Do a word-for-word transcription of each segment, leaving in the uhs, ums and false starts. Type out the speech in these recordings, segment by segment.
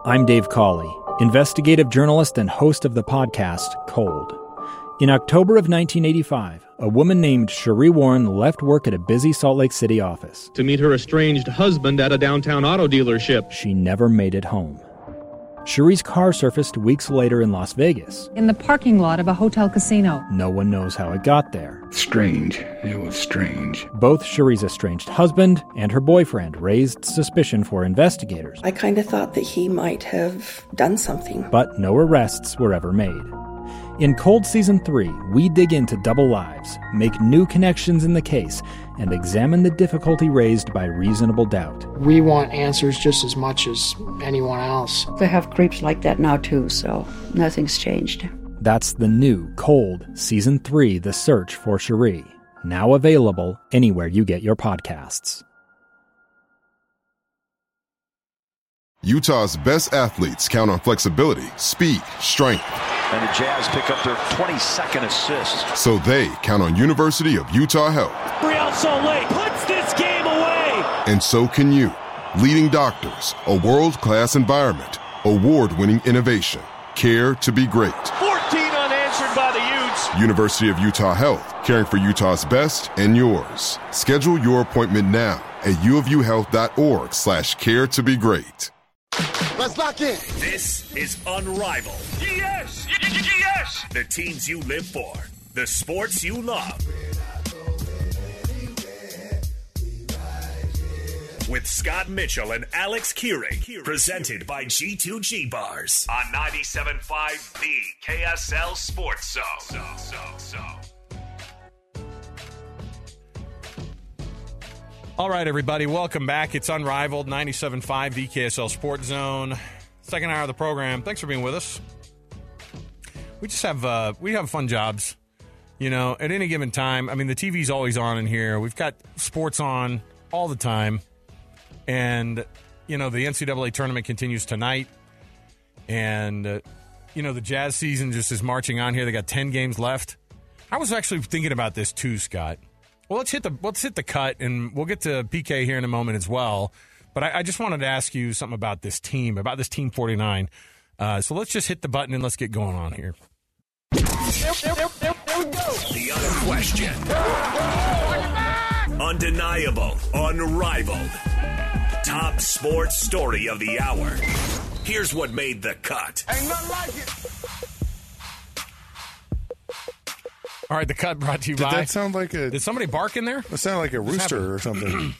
I'm Dave Cawley, investigative journalist and host of the podcast Cold. In October of nineteen eighty-five, a woman named Sheree Warren left work at a busy Salt Lake City office to meet her estranged husband at a downtown auto dealership. She never made it home. Sheree's car surfaced weeks later in Las Vegas. In the parking lot of a hotel casino. No one knows how it got there. Strange. It was strange. Both Sheree's estranged husband and her boyfriend raised suspicion for investigators. I kind of thought that he might have done something. But no arrests were ever made. In Cold Season three, we dig into double lives, make new connections in the case, and examine the difficulty raised by reasonable doubt. We want answers just as much as anyone else. They have creeps like that now too, so nothing's changed. That's the new Cold Season three, The Search for Sheree. Now available anywhere you get your podcasts. Utah's best athletes count on flexibility, speed, strength. And the Jazz pick up their twenty-second assist. So they count on University of Utah Health. Real Salt Lake puts this game away. And so can you. Leading doctors, a world-class environment, award-winning innovation, care to be great. fourteen unanswered by the Utes. University of Utah Health, caring for Utah's best and yours. Schedule your appointment now at uofuhealth.org slash care to be great. Let's lock in. This is Unrivaled. Yes! Yes! The teams you live for. The sports you love. With Scott Mitchell and Alex Keurig. Presented by G two G Bars. On ninety-seven point five, the K S L Sports Zone. So, so, so. All right, everybody, welcome back. It's Unrivaled, ninety-seven point five, the K S L Sports Zone. Second hour of the program. Thanks for being with us. We just have uh, we have fun jobs, you know, at any given time. I mean, the T V's always on in here. We've got sports on all the time. And, you know, the N C double A tournament continues tonight. And, uh, you know, the Jazz season just is marching on here. They got ten games left. I was actually thinking about this too, Scott. Well, let's hit the let's hit the cut, and we'll get to P K here in a moment as well. But I, I just wanted to ask you something about this team, about this Team forty-nine. Uh, so let's just hit the button and let's get going on here. There, there, there, there, there we go. The unquestioned, undeniable, unrivaled, top sports story of the hour. Here's what made the cut. Ain't nothing like it. All right, the cut brought to you Did by. Did that sound like a? Did somebody bark in there? It sounded like a rooster or something.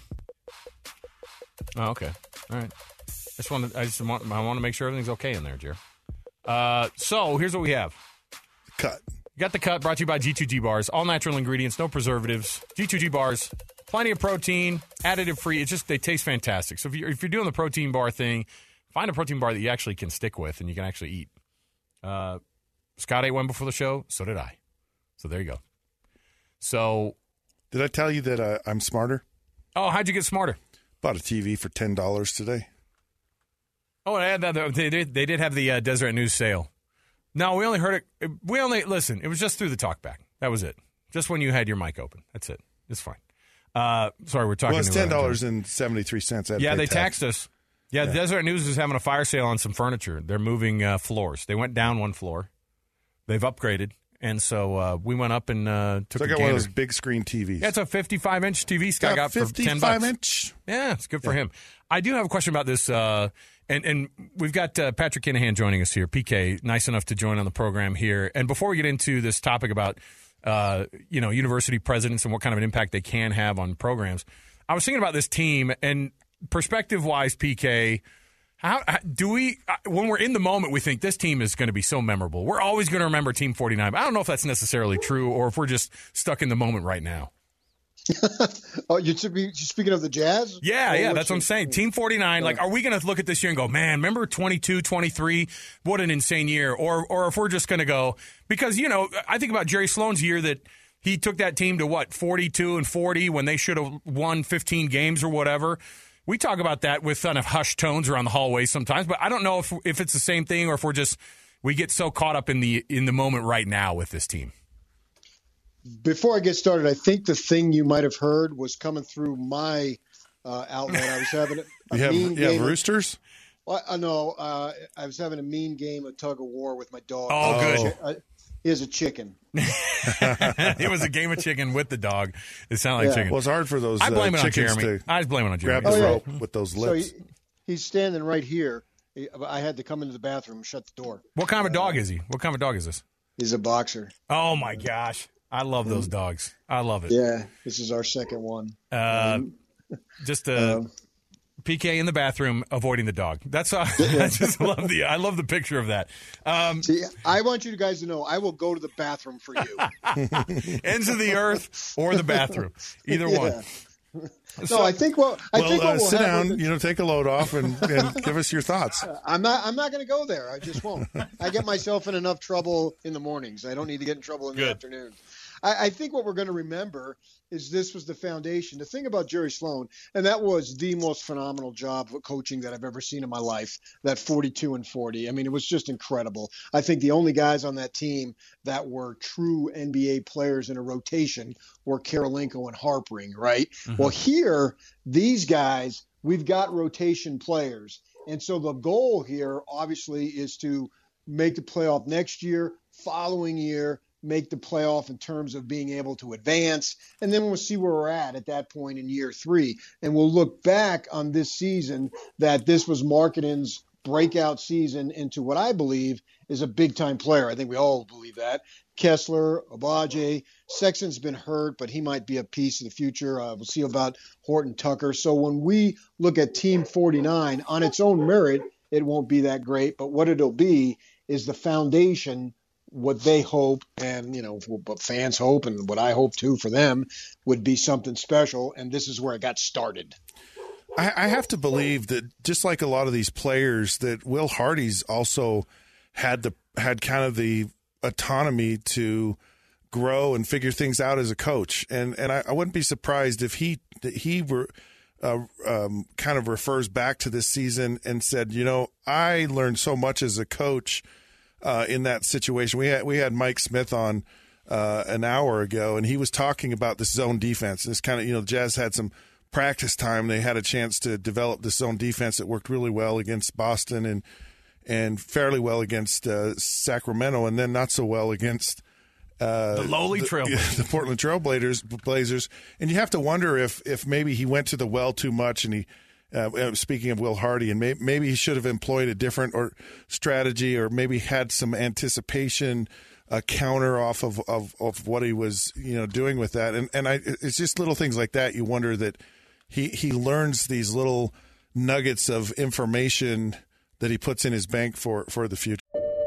Oh, okay. All right. I just want to. I just want. I want to make sure everything's okay in there, Jer. Uh, so here's what we have. Cut. You got the cut brought to you by G two G Bars. All natural ingredients, no preservatives. G two G Bars, plenty of protein, additive free. It's just they taste fantastic. So if you're if you're doing the protein bar thing, find a protein bar that you actually can stick with and you can actually eat. Uh, Scott ate one before the show. So did I. So there you go. So, did I tell you that uh, I'm smarter? Oh, how'd you get smarter? Bought a T V for ten dollars today. Oh, they did. They did have the uh, Deseret News sale. No, we only heard it. We only listen. It was just through the talkback. That was it. Just when you had your mic open. That's it. It's fine. Uh, sorry, we're talking. Well, it's ten dollars and seventy three cents. Yeah, they tax. taxed us. Yeah, yeah, Deseret News is having a fire sale on some furniture. They're moving uh, floors. They went down one floor. They've upgraded. And so uh, we went up and uh, took so I a got gander. one of those big screen T Vs. Yeah, it's a fifty-five inch T V Scott got, got for ten bucks. fifty-five inch? Yeah, it's good for yeah. him. I do have a question about this, uh, and, and we've got uh, Patrick Kinahan joining us here. P K, nice enough to join on the program here. And before we get into this topic about, uh, you know, university presidents and what kind of an impact they can have on programs, I was thinking about this team, and perspective-wise, P K, How, how do we, when we're in the moment, we think this team is going to be so memorable. We're always going to remember Team forty-nine. But I don't know if that's necessarily true or if we're just stuck in the moment right now. Oh, you're speaking of the Jazz? Yeah, or yeah, that's you, what I'm saying. Team forty-nine, yeah. like, are we going to look at this year and go, man, remember twenty-two, twenty-three? What an insane year. Or, or if we're just going to go, because, you know, I think about Jerry Sloan's year that he took that team to, what, forty-two and forty when they should have won fifteen games or whatever. We talk about that with kind of hushed tones around the hallways sometimes, but I don't know if if it's the same thing or if we're just we get so caught up in the in the moment right now with this team. Before I get started, I think the thing you might have heard was coming through my uh, outlet. I was having a you have, mean you have game roosters. Well, I know. Uh, I was having a mean game of tug of war with my dog. Oh, good. Uh, he has a chicken. It was a game of chicken with the dog. It sounded like Yeah. chicken. Well, it's hard for those I blame uh, it on chickens Jeremy. to I was blaming it on Jeremy. grab the Oh, yeah. rope with those So lips. he, he's standing right here. He- I had to come into the bathroom and shut the door. What kind of dog is he? What kind of dog is this? He's a boxer. Oh, my gosh. I love those dogs. I love it. Yeah, this is our second one. Uh, just uh, Um, P K in the bathroom avoiding the dog. That's uh, I just love the I love the picture of that. Um, See, I want you guys to know I will go to the bathroom for you. ends of the earth or the bathroom, either Yeah. one. No, I think what I well, think what uh, we'll sit have down, with the- you know, take a load off and, and give us your thoughts. I'm not. I'm not going to go there. I just won't. I get myself in enough trouble in the mornings. I don't need to get in trouble in the Good. afternoon. I, I think what we're going to remember is this was the foundation. The thing about Jerry Sloan, and that was the most phenomenal job of coaching that I've ever seen in my life. That forty-two and forty. I mean, it was just incredible. I think the only guys on that team that were true N B A players in a rotation were Karolinko and Harpering, right? Mhm. Well, here, these guys, we've got rotation players. And so the goal here, obviously, is to make the playoff next year, following year, make the playoff in terms of being able to advance. And then we'll see where we're at at that point in year three. And we'll look back on this season that this was Markkanen's breakout season into what I believe is a big-time player. I think we all believe that. Kessler, Abaje, Sexton's been hurt, but he might be a piece of the future. Uh, we'll see about Horton Tucker. So when we look at Team forty-nine, on its own merit, it won't be that great. But what it'll be is the foundation, what they hope, and, you know, what fans hope, and what I hope too for them, would be something special. And this is where it got started. I, I have to believe that just like a lot of these players, that Will Hardy's also had the had kind of the autonomy to grow and figure things out as a coach, and and I, I wouldn't be surprised if he he were uh, um, kind of refers back to this season and said, you know, I learned so much as a coach uh, in that situation. We had we had Mike Smith on uh, an hour ago, and he was talking about this zone defense. This kind of, you know, Jazz had some practice time. They had a chance to develop this zone defense that worked really well against Boston and and fairly well against uh, Sacramento, and then not so well against uh, The lowly Trailblazers. the Portland Trailblazers. Blazers. And you have to wonder if if maybe he went to the well too much, and he. Uh, speaking of Will Hardy, and may, maybe he should have employed a different or strategy, or maybe had some anticipation, a counter off of, of, of what he was, you know, doing with that. And and I, it's just little things like that. You wonder that he he learns these little nuggets of information that he puts in his bank for, for the future.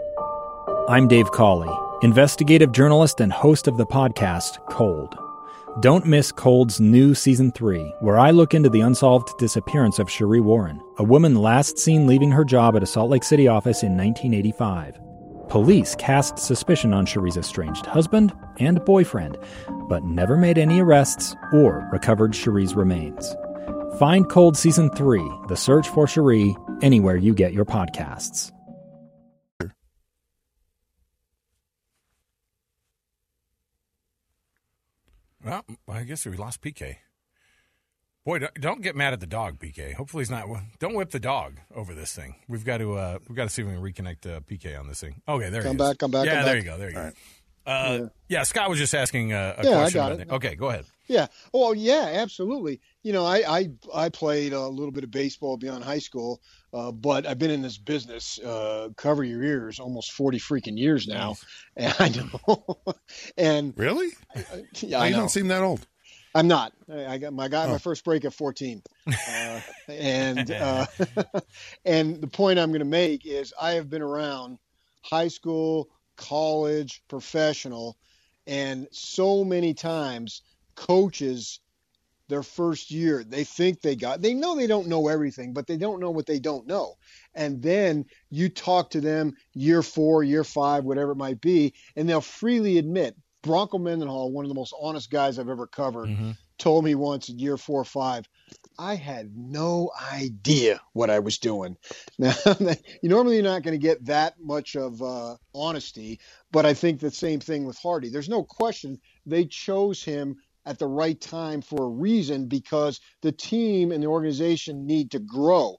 I'm Dave Cawley, investigative journalist and host of the podcast Cold. Don't miss Cold's new Season three, where I look into the unsolved disappearance of Cherie Warren, a woman last seen leaving her job at a Salt Lake City office in nineteen eighty-five. Police cast suspicion on Cherie's estranged husband and boyfriend, but never made any arrests or recovered Cherie's remains. Find Cold Season three, The Search for Cherie, anywhere you get your podcasts. Well, I guess we lost P K. Boy, don't- don't get mad at the dog, P K. Hopefully he's not. Don't whip the dog over this thing. We've got to. Uh, we've got to see if we can reconnect uh, P K on this thing. Okay, there Come he back, is. come back, Yeah, come there back. you go. There you go. All Uh, Yeah. yeah, Scott was just asking a, a Yeah, I question. got about it. that. Okay, go ahead. Yeah. Oh, yeah, absolutely. You know, I I, I played a little bit of baseball beyond high school, uh, but I've been in this business, uh, cover your ears, almost forty freaking years now. And I know. And really? Yeah, Oh, I you know. don't seem that old. I'm not. I I got my got Oh. my first break at fourteen, uh, and uh, and the point I'm going to make is I have been around high school, college, professional, and so many times coaches, their first year, they think they got, they know they don't know everything, but they don't know what they don't know. And then you talk to them year four, year five, whatever it might be, and they'll freely admit. Bronco Mendenhall, one of the most honest guys I've ever covered, Mm-hmm. told me once in year four or five, I had no idea what I was doing. Now, you normally you're not going to get that much of uh, honesty, but I think the same thing with Hardy. There's no question they chose him at the right time for a reason, because the team and the organization need to grow.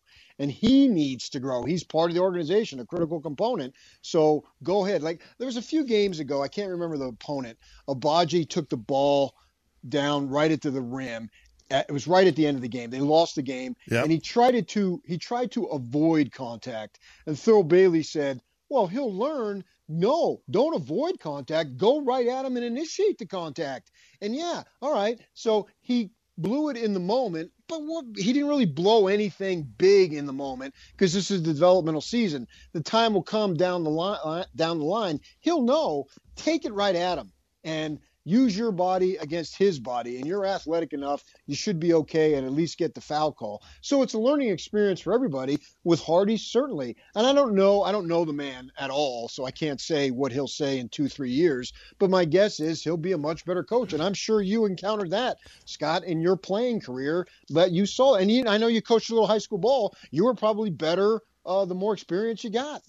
and he needs to grow. He's part of the organization, a critical component. So go ahead. Like there was a few games ago, I can't remember the opponent. Abaji took the ball down right into the rim. It was right at the end of the game. They lost the game, yep. and he tried to he tried to avoid contact. And Thurl Bailey said, "Well, he'll learn. No, don't avoid contact. Go right at him and initiate the contact." And yeah, all right. So he blew it in the moment, but what, he didn't really blow anything big in the moment because this is the developmental season. The time will come down the line. Down the line, he'll know. Take it right at him and use your body against his body, and you're athletic enough, you should be okay and at least get the foul call. So it's a learning experience for everybody. With Hardy, certainly. And I don't know, I don't know the man at all, so I can't say what he'll say in two, three years. But my guess is he'll be a much better coach. And I'm sure you encountered that, Scott, in your playing career that you saw. And you, I know you coached a little high school ball. You were probably better uh, the more experience you got.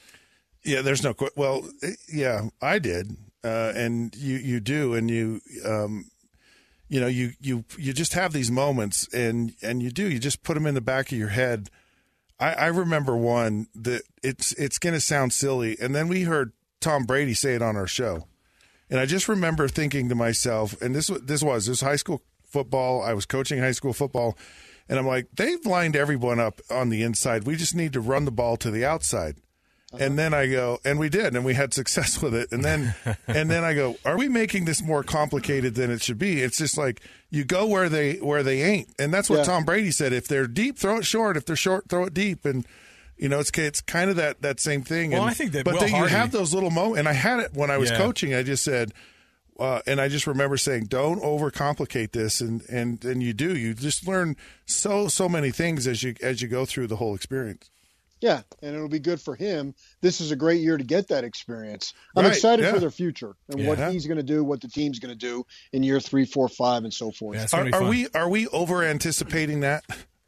Yeah, there's no – well, yeah, I did. Uh, and you, you do, and you, um, you know, you, you, you just have these moments, and, and you do, you just put them in the back of your head. I, I remember one that it's, it's going to sound silly. And then we heard Tom Brady say it on our show. And I just remember thinking to myself, and this, this was, this was high school football. I was coaching high school football, and I'm like, they've lined everyone up on the inside. We just need to run the ball to the outside. Uh-huh. And then I go, and we did, and we had success with it. And then, and then I go, are we making this more complicated than it should be? It's just like you go where they where they ain't, and that's what yeah. Tom Brady said. If they're deep, throw it short. If they're short, throw it deep. And you know, it's it's kind of that that same thing. Well, and, I think that, but Will then Hardy, you have those little moments, and I had it when I was yeah. coaching. I just said, uh, and I just remember saying, don't overcomplicate this, and and and you do. You just learn so so many things as you as you go through the whole experience. Yeah, and it'll be good for him. This is a great year to get that experience. I'm right, excited yeah. for their future and yeah. what he's going to do, what the team's going to do in year three, four, five, and so forth. Yeah, are, are we are we over anticipating that?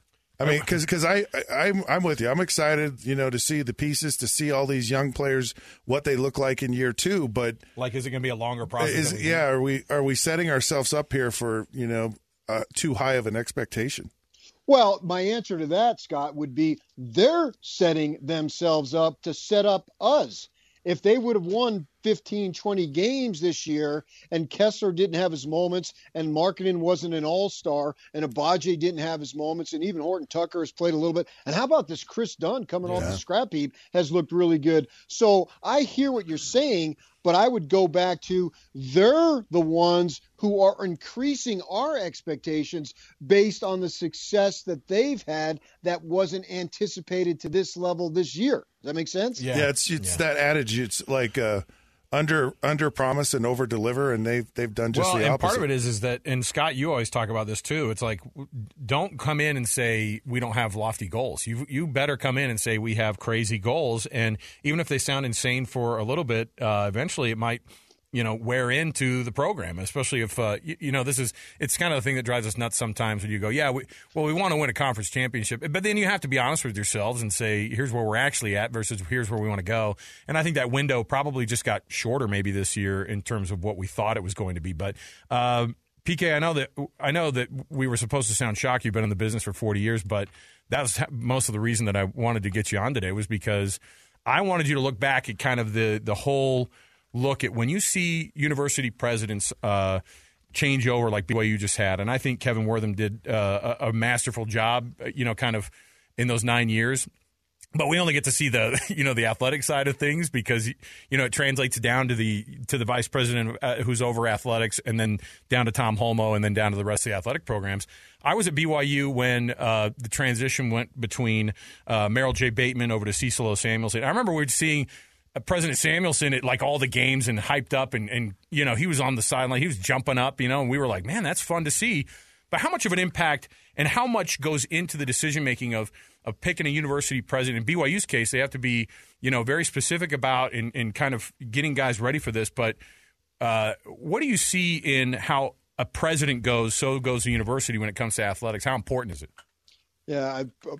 I mean, because because I, I I'm I'm with you. I'm excited, you know, to see the pieces, to see all these young players, what they look like in year two. But like, is it going to be a longer process? Is, yeah, are we are we setting ourselves up here for you know uh, too high of an expectation? Well, my answer to that, Scott, would be they're setting themselves up to set up us. If they would have won fifteen, twenty games this year and Kessler didn't have his moments and Markkanen wasn't an all-star and Abaji didn't have his moments and even Horton Tucker has played a little bit. And how about this Chris Dunn coming yeah. off the scrap heap has looked really good. So I hear what you're saying, but I would go back to they're the ones who are increasing our expectations based on the success that they've had that wasn't anticipated to this level this year. Does that make sense? Yeah, yeah it's it's yeah. that adage. It's like uh, under under promise and over deliver, and they've they've done just well, the and opposite. Part of it is is that, and Scott, you always talk about this too. It's like, don't come in and say we don't have lofty goals. You you better come in and say we have crazy goals, and even if they sound insane for a little bit, uh, eventually it might, you know, wear into the program, especially if, uh, you, you know, this is, it's kind of the thing that drives us nuts sometimes when you go, yeah, we, well, we want to win a conference championship. But then you have to be honest with yourselves and say, here's where we're actually at versus here's where we want to go. And I think that window probably just got shorter maybe this year in terms of what we thought it was going to be. But, uh, P K, I know that I know that we were supposed to sound shocked. You've been in the business for forty years, but that was most of the reason that I wanted to get you on today was because I wanted you to look back at kind of the the whole look at when you see university presidents uh, change over like B Y U just had, and I think Kevin Wortham did uh, a, a masterful job, you know, kind of in those nine years. But we only get to see the, you know, the athletic side of things because, you know, it translates down to the to the vice president uh, who's over athletics, and then down to Tom Holmoe, and then down to the rest of the athletic programs. I was at B Y U when uh, the transition went between uh, Merrill J. Bateman over to Cecil O. Samuelson. I remember we were seeing uh, President Samuelson at like all the games and hyped up, and, and you know, he was on the sideline, he was jumping up, you know, and we were like, man, that's fun to see. But how much of an impact and how much goes into the decision making of of picking a university president? In B Y U's case, they have to be, you know, very specific about in, in kind of getting guys ready for this. But uh, what do you see in how a president goes, so goes the university when it comes to athletics? How important is it? Yeah, I, uh,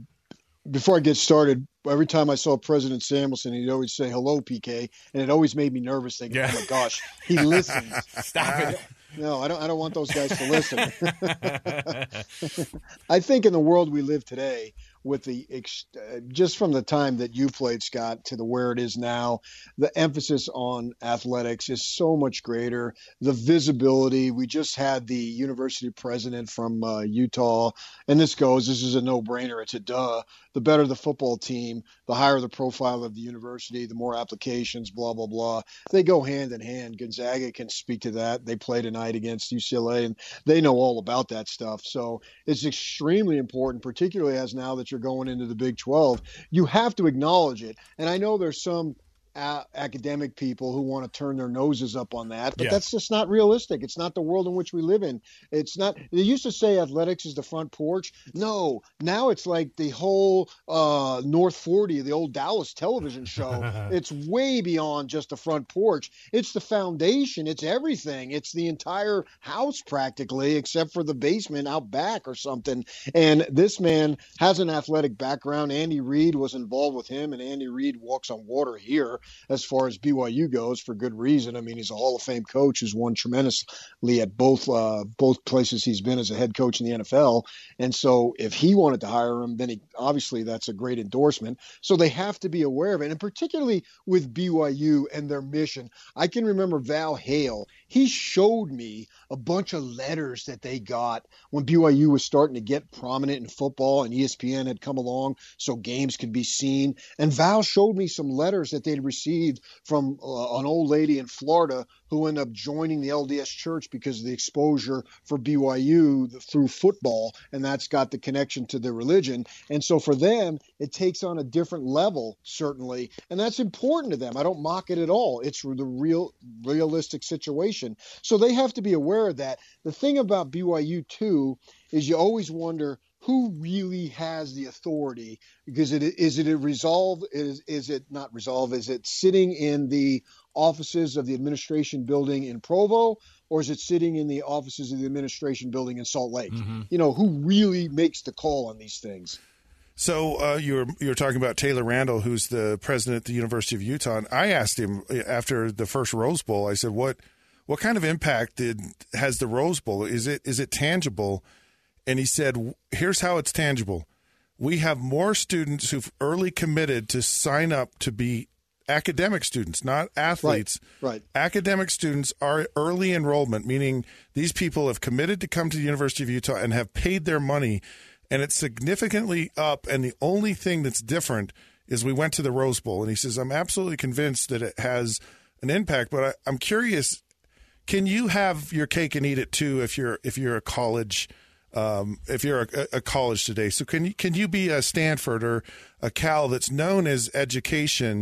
before I get started, every time I saw President Samuelson, he'd always say, hello, P K, and it always made me nervous thinking, yeah. oh, my gosh, he listens. Stop it. No, I don't I don't want those guys to listen. I think in the world we live today, with the uh, just from the time that you played, Scott, to the where it is now, the emphasis on athletics is so much greater. The visibility. We just had the university president from uh, Utah, and this goes. This is a no-brainer. It's a duh. The better the football team, the higher the profile of the university, the more applications, blah, blah, blah. They go hand in hand. Gonzaga can speak to that. They play tonight against U C L A, and they know all about that stuff. So it's extremely important, particularly as now that you're going into the Big twelve. You have to acknowledge it. And I know there's some A- academic people who want to turn their noses up on that, but yeah. that's just not realistic. It's not the world in which we live in. It's not. They used to say athletics is the front porch. No, now it's like the whole uh, North forty, the old Dallas television show. It's way beyond just the front porch. It's the foundation. It's everything. It's the entire house practically, except for the basement out back or something. And this man has an athletic background. Andy Reid was involved with him, and Andy Reid walks on water here as far as B Y U goes, for good reason. I mean, he's a Hall of Fame coach who's won tremendously at both uh, both places he's been as a head coach in the N F L. And so if he wanted to hire him, then he, obviously that's a great endorsement. So they have to be aware of it, and particularly with B Y U and their mission. I can remember Val Hale. He showed me a bunch of letters that they got when B Y U was starting to get prominent in football, and E S P N had come along so games could be seen. And Val showed me some letters that they'd received from uh, an old lady in Florida who ended up joining the L D S Church because of the exposure for B Y U through football, and that's got the connection to their religion. And so for them, it takes on a different level, certainly, and that's important to them. I don't mock it at all. It's the real, realistic situation. So they have to be aware of that. The thing about B Y U, too, is you always wonder who really has the authority, because it is it a resolve is is it not resolve is it sitting in the offices of the administration building in Provo, or is it sitting in the offices of the administration building in Salt Lake? Mm-hmm. You know, who really makes the call on these things? So uh, you were you were talking about Taylor Randall, who's the president at the University of Utah, and I asked him after the first Rose Bowl, I said, what what kind of impact did has the Rose Bowl? Is it is it tangible? And he said, here's how it's tangible. We have more students who've early committed to sign up to be academic students, not athletes. Right, right. Academic students are early enrollment, meaning these people have committed to come to the University of Utah and have paid their money, and it's significantly up. And the only thing that's different is we went to the Rose Bowl. And he says, I'm absolutely convinced that it has an impact, but I, I'm curious, can you have your cake and eat it too if you're if you're a college Um, if you're a, a college today? So can you, can you be a Stanford or a Cal that's known as education,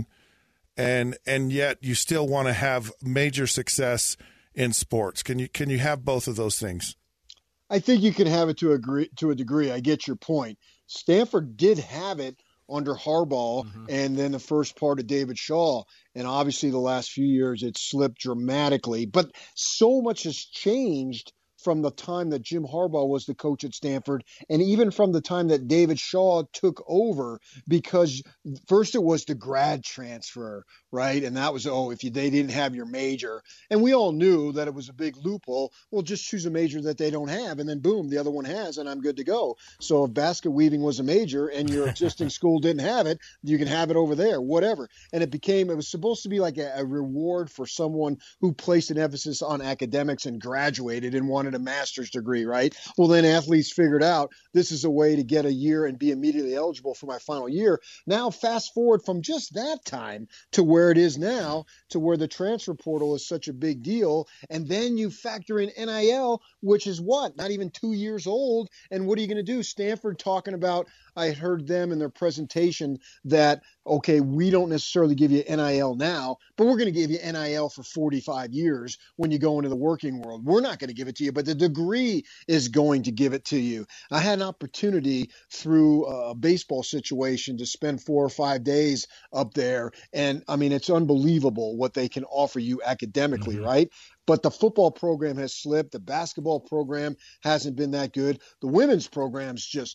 and and yet you still want to have major success in sports? Can you can you have both of those things? I think you can have it to a degree. To a degree. I get your point. Stanford did have it under Harbaugh, mm-hmm. and then the first part of David Shaw. And obviously the last few years it's slipped dramatically. But so much has changed from the time that Jim Harbaugh was the coach at Stanford, and even from the time that David Shaw took over, because first it was the grad transfer, right? And that was, oh, if you, they didn't have your major. And we all knew that it was a big loophole. Well, just choose a major that they don't have, and then boom, the other one has, and I'm good to go. So if basket weaving was a major and your existing school didn't have it, you can have it over there, whatever. And it became, it was supposed to be like a, a reward for someone who placed an emphasis on academics and graduated and wanted a master's degree, right? Well, then athletes figured out this is a way to get a year and be immediately eligible for my final year. Now, fast forward from just that time to where it is now, to where the transfer portal is such a big deal. And then you factor in N I L, which is what? Not even two years old. And what are you going to do? Stanford talking about, I heard them in their presentation that, okay, we don't necessarily give you N I L now, but we're going to give you N I L for forty-five years when you go into the working world. We're not going to give it to you, but the degree is going to give it to you. I had an opportunity through a baseball situation to spend four or five days up there. And I mean, it's unbelievable what they can offer you academically, mm-hmm. right? But the football program has slipped. The basketball program hasn't been that good. The women's program's just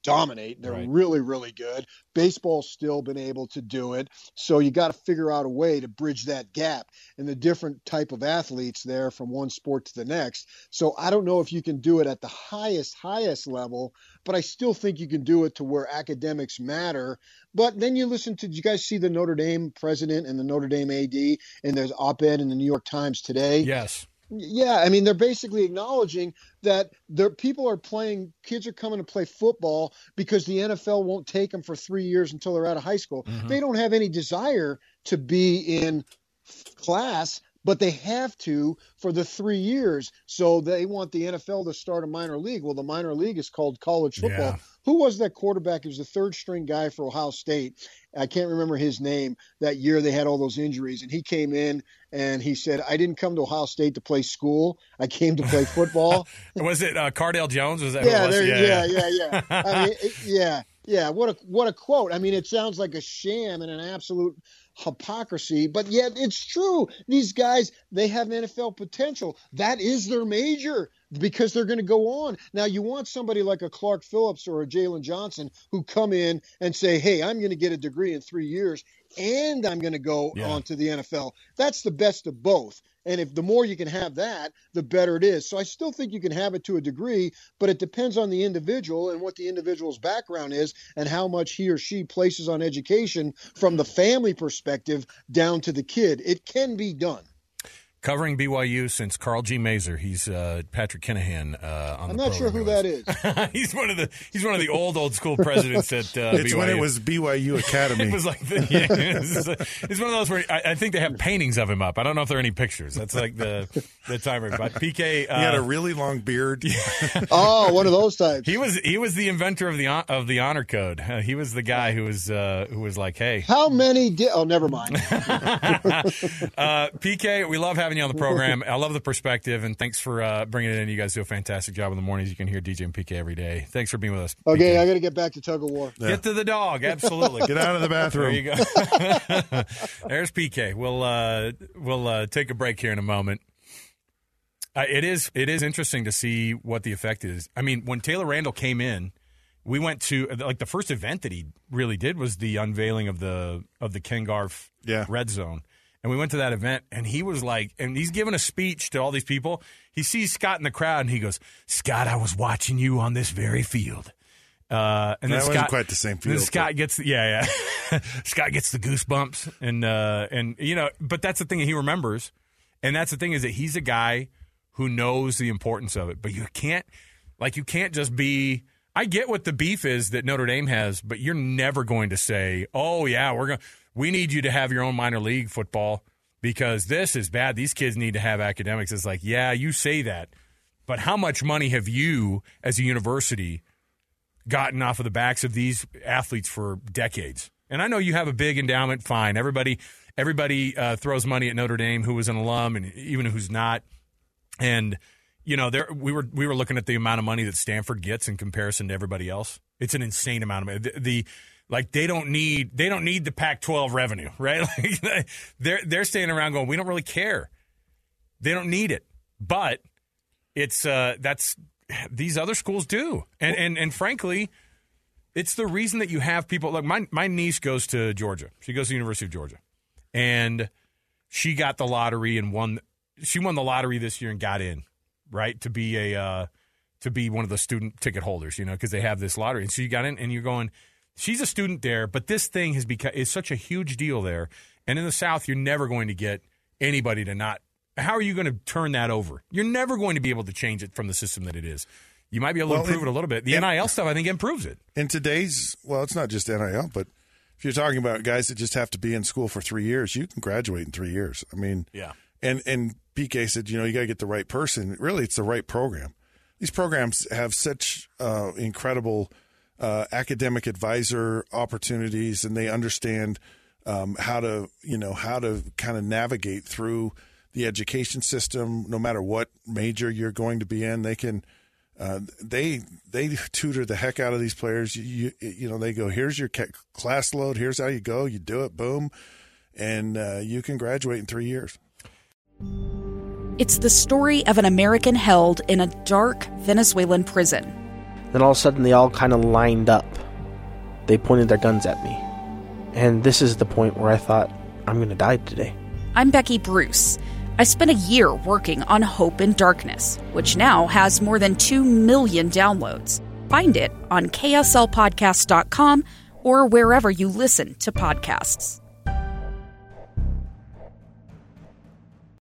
dominate. They're right. really, really good. Baseball's still been able to do it. So you got to figure out a way to bridge that gap and the different type of athletes there from one sport to the next. So I don't know if you can do it at the highest, highest level, but I still think you can do it to where academics matter. But then you listen to, did you guys see the Notre Dame president and the Notre Dame A D and there's op-ed in the New York Times today? Yes. Yeah, I mean, they're basically acknowledging that their people are playing, kids are coming to play football because the N F L won't take them for three years until they're out of high school. Mm-hmm. They don't have any desire to be in class, but they have to for the three years. So they want the N F L to start a minor league. Well, the minor league is called college football. Yeah. Who was that quarterback? He was the third string guy for Ohio State. I can't remember his name. That year they had all those injuries, and he came in and he said, I didn't come to Ohio State to play school. I came to play football. Was it uh, Cardale Jones? Was that yeah, who it was? Yeah, yeah, yeah, yeah. I mean, it, yeah, yeah. What a what a quote. I mean, it sounds like a sham and an absolute hypocrisy, but yet it's true. These guys, they have N F L potential. That is their major because they're going to go on. Now, you want somebody like a Clark Phillips or a Jalen Johnson who come in and say, hey, I'm going to get a degree in three years and I'm going to go yeah. on to the N F L. That's the best of both. And if the more you can have that, the better it is. So I still think you can have it to a degree, but it depends on the individual and what the individual's background is and how much he or she places on education from the family perspective down to the kid. It can be done. Covering B Y U since Carl G. Mazer. He's uh, Patrick Kinahan uh, on I'm the not sure who that is. he's one of the he's one of the old old school presidents at uh, it's B Y U. When it was B Y U Academy. It was like the, yeah, it's, it's one of those where I, I think they have paintings of him up. I don't know if there are any pictures. That's like the the timer. But P K, uh, he had a really long beard. Oh, one of those types. He was he was the inventor of the of the honor code. Uh, he was the guy who was uh, who was like, hey, how many? Di- oh, never mind. uh, P K, we love having you on the program. I love the perspective, and thanks for uh, bringing it in. You guys do a fantastic job in the mornings. You can hear D J and P K every day. Thanks for being with us. Okay, P K. I got to get back to tug of war. Yeah. Get to the dog, absolutely. Get out of the bathroom. There you go. There's P K. We'll uh, we'll uh, take a break here in a moment. Uh, it is it is interesting to see what the effect is. I mean, when Taylor Randall came in, we went to like the first event that he really did was the unveiling of the of the Ken Garff yeah. Red Zone. And we went to that event, and he was like, and he's giving a speech to all these people. He sees Scott in the crowd, and he goes, Scott, I was watching you on this very field. Uh, and that then wasn't Scott, quite the same field. Then Scott gets, yeah, yeah. Scott gets the goosebumps, and uh, and you know, but that's the thing that he remembers, and that's the thing is that he's a guy who knows the importance of it. But you can't, like, you can't just be. I get what the beef is that Notre Dame has, but you're never going to say, oh yeah, we're going. We need you to have your own minor league football because this is bad. These kids need to have academics. It's like, yeah, you say that, but how much money have you as a university gotten off of the backs of these athletes for decades? And I know you have a big endowment. Fine. Everybody everybody uh, throws money at Notre Dame who was an alum and even who's not. And, you know, there we were we were looking at the amount of money that Stanford gets in comparison to everybody else. It's an insane amount of money. The, the Like they don't need they don't need the Pac twelve revenue, right? Like they're they're standing around going, we don't really care. They don't need it, but it's uh, that's these other schools do, and and and frankly, it's the reason that you have people. Like my my niece goes to Georgia. She goes to the University of Georgia, and she got the lottery and won. She won the lottery this year and got in, right, to be a uh, to be one of the student ticket holders, you know, because they have this lottery, and so you got in, and you're going. She's a student there, but this thing has become is such a huge deal there. And in the South, you're never going to get anybody to not. How are you going to turn that over? You're never going to be able to change it from the system that it is. You might be able to well, improve it, it a little bit. The N I L stuff, I think, improves it. In today's, well, it's not just N I L, but if you're talking about guys that just have to be in school for three years, you can graduate in three years. I mean, yeah. And and P K said, you know, you got to get the right person. Really, it's the right program. These programs have such uh, incredible. Uh, academic advisor opportunities, and they understand um, how to, you know, how to kind of navigate through the education system. No matter what major you're going to be in, they can, uh, they they tutor the heck out of these players. You you, you know, they go, here's your class load, here's how you go, you do it, boom, and uh, you can graduate in three years. It's the story of an American held in a dark Venezuelan prison. Then all of a sudden they all kind of lined up. They pointed their guns at me. And this is the point where I thought, I'm going to die today. I'm Becky Bruce. I spent a year working on Hope in Darkness, which now has more than two million downloads. Find it on K S L podcast dot com or wherever you listen to podcasts.